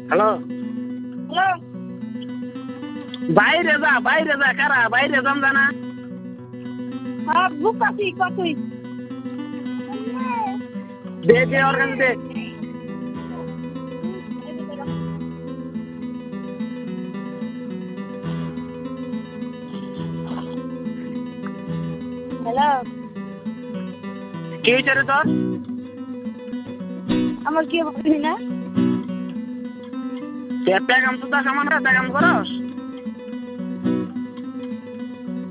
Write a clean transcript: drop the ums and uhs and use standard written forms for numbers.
Hello, hello, বাইরে যা কারা বাইরে যাম জানা। হ্যাঁ বুক আছি কতই। দে ওর কাছে দে। হ্যালো, কি হয়েছে রে তোর? আমার কি হবে না? পেগাম সুদা সামান পেগাম করস?